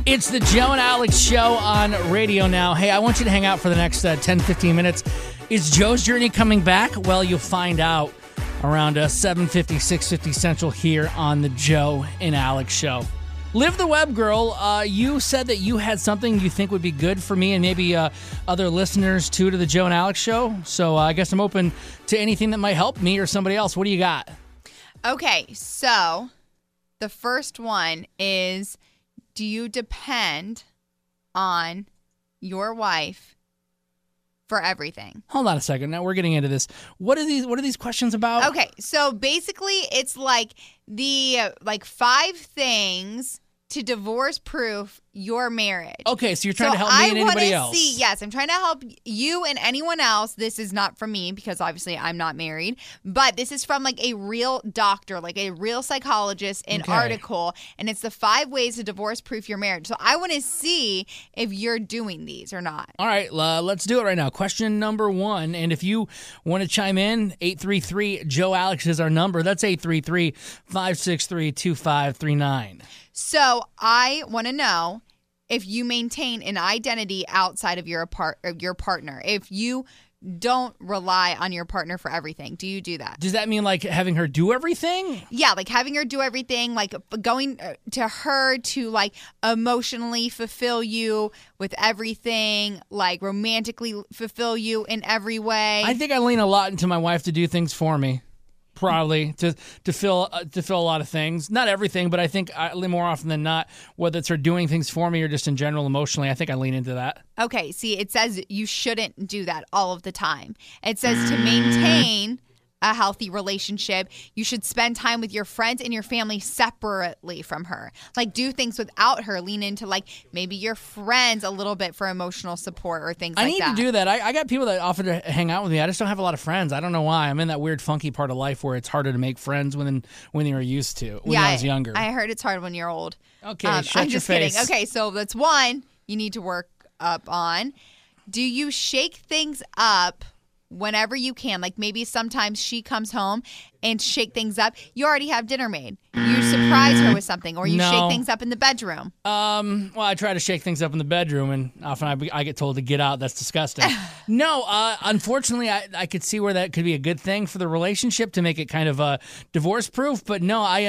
It's the Joe and Alex Show on radio now. Hey, I want you to hang out for the next 10, 15 minutes. Is Joe's Journey coming back? Well, you'll find out around 7:50, 6:50 Central here on the Joe and Alex Show. Live the Web Girl, you said that you had something you think would be good for me and maybe other listeners, too, to the Joe and Alex Show. So I guess I'm open to anything that might help me or somebody else. What do you got? Okay, so the first one is... Do you depend on your wife for everything? Hold on a second. Now we're getting into this. What are these questions about? Okay, so basically it's like the 5 things to divorce-proof your marriage. Okay, so you're trying to help me and anybody else. Yes, I'm trying to help you and anyone else. This is not from me because obviously I'm not married, but this is from like a real doctor, like a real psychologist, an article, and it's the 5 ways to divorce-proof your marriage. So I want to see if you're doing these or not. All right, let's do it right now. Question number 1, and if you want to chime in, 833-JOE-ALEX is our number. That's 833-563-2539. So I want to know if you maintain an identity outside of your partner. If you don't rely on your partner for everything, do you do that? Does that mean like having her do everything? Yeah, like having her do everything, like going to her to like emotionally fulfill you with everything, like romantically fulfill you in every way. I think I lean a lot into my wife to do things for me. Probably to fill a lot of things, not everything, but I think more often than not, whether it's her doing things for me or just in general emotionally, I think I lean into that. Okay, see, it says you shouldn't do that all of the time. It says to maintain a healthy relationship, you should spend time with your friends and your family separately from her. Like do things without her. Lean into like maybe your friends a little bit for emotional support or things like that. I need to do that. I got people that offer to hang out with me. I just don't have a lot of friends. I don't know why. I'm in that weird funky part of life where it's harder to make friends when you're used to when I was younger. I heard it's hard when you're old. Okay, shut your face. Kidding. Okay, so that's one you need to work up on. Do you shake things up whenever you can? Like maybe sometimes she comes home and shake things up. You already have dinner made. You surprise her with something, or you shake things up in the bedroom. Well, I try to shake things up in the bedroom, and often I get told to get out. That's disgusting. No, unfortunately, I could see where that could be a good thing for the relationship to make it kind of divorce-proof. But no, I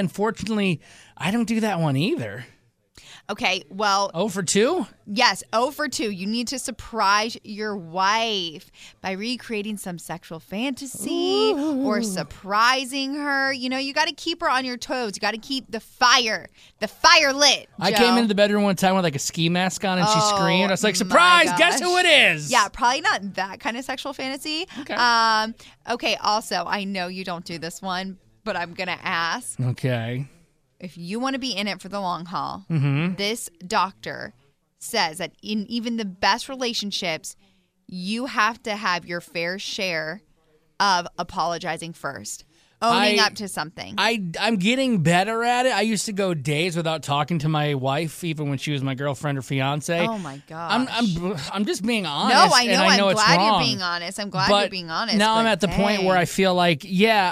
don't do that one either. Okay, well... 0 for 2? Yes, 0 for 2. You need to surprise your wife by recreating some sexual fantasy or surprising her. You know, you got to keep her on your toes. You got to keep the fire lit, Joe. I came into the bedroom one time with like a ski mask on and she screamed. I was like, surprise, guess who it is? Yeah, probably not that kind of sexual fantasy. Okay. Okay, also, I know you don't do this one, but I'm going to ask. Okay. If you want to be in it for the long haul, this doctor says that in even the best relationships, you have to have your fair share of apologizing first, owning up to something. I'm getting better at it. I used to go days without talking to my wife, even when she was my girlfriend or fiance. Oh my gosh. I'm just being honest. No, I know. And I know I'm glad it's wrong. you're being honest. I'm glad you're being honest. Now I'm at the point where I feel like,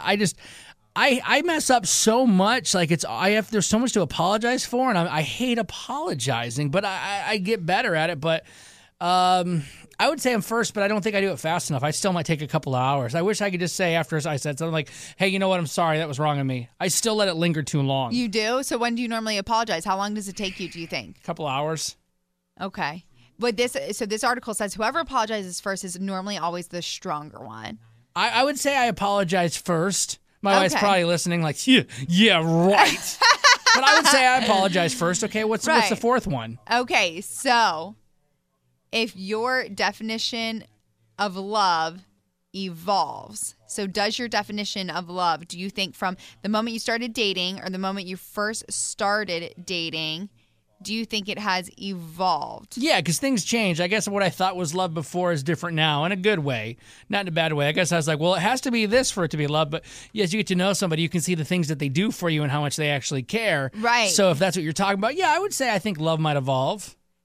I mess up so much, like there's so much to apologize for, and I hate apologizing, but I get better at it. But I would say I'm first, but I don't think I do it fast enough. I still might take a couple of hours. I wish I could just say after I said something like, hey, you know what, I'm sorry, that was wrong of me. I still let it linger too long. You do? So when do you normally apologize? How long does it take you, do you think? A couple hours. Okay. But this article says whoever apologizes first is normally always the stronger one. I would say I apologize first. My wife's probably listening like, yeah, right. But I would say I apologize first. Okay, what's the 4th one? Okay, so if your definition of love evolves, so does your definition of love, do you think from the moment you started dating or the moment you first started dating, do you think it has evolved? Yeah, because things change. I guess what I thought was love before is different now in a good way, not in a bad way. I guess I was like, well, it has to be this for it to be love. But as you get to know somebody, you can see the things that they do for you and how much they actually care. Right. So if that's what you're talking about, yeah, I would say I think love might evolve.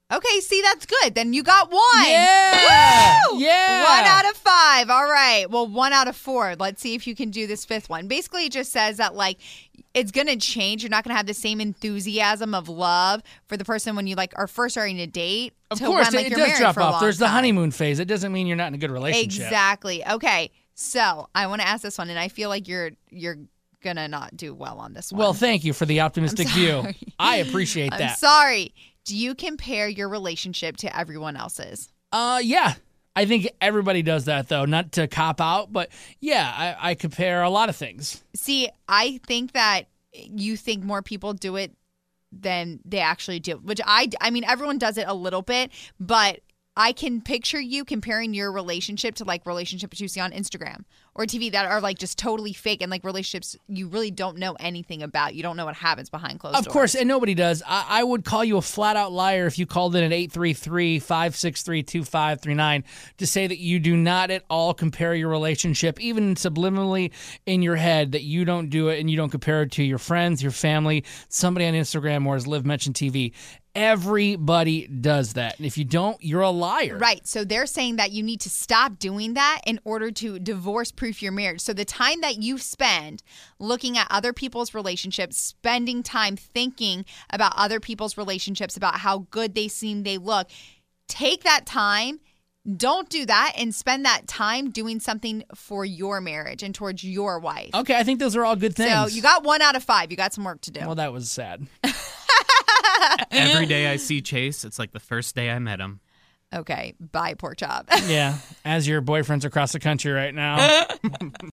Okay, see, that's good. Then you got 1. Yeah. Woo! Yeah. 1 out of 5. All right. Well, 1 out of 4. Let's see if you can do this 5th one. Basically, it just says that, like, it's going to change. You're not going to have the same enthusiasm of love for the person when you, like, are first starting to date. Of to course, when, like, it you're does married drop for a off. long There's the time. honeymoon phase. It doesn't mean you're not in a good relationship. Exactly. Okay. So I want to ask this one, and I feel like you're going to not do well on this one. Well, thank you for the optimistic view. I appreciate I'm that. sorry. Do you compare your relationship to everyone else's? Yeah. I think everybody does that, though. Not to cop out, but yeah, I compare a lot of things. See, I think that you think more people do it than they actually do, which I mean, everyone does it a little bit, but I can picture you comparing your relationship to like relationships you see on Instagram or TV that are like just totally fake and like relationships you really don't know anything about. You don't know what happens behind closed doors. Of course, and nobody does. I would call you a flat-out liar if you called in at 833-563-2539 to say that you do not at all compare your relationship, even subliminally in your head, that you don't do it and you don't compare it to your friends, your family, somebody on Instagram, or as Liv mentioned, TV. Everybody does that. And if you don't, you're a liar. Right. So they're saying that you need to stop doing that in order to divorce-proof your marriage. So the time that you spend looking at other people's relationships, spending time thinking about other people's relationships, about how good they seem, they look, take that time. Don't do that and spend that time doing something for your marriage and towards your wife. Okay, I think those are all good things. So you got 1 out of 5. You got some work to do. Well, that was sad. Every day I see Chase, it's like the first day I met him. Okay. Bye, pork chop. Yeah, as your boyfriend's across the country right now.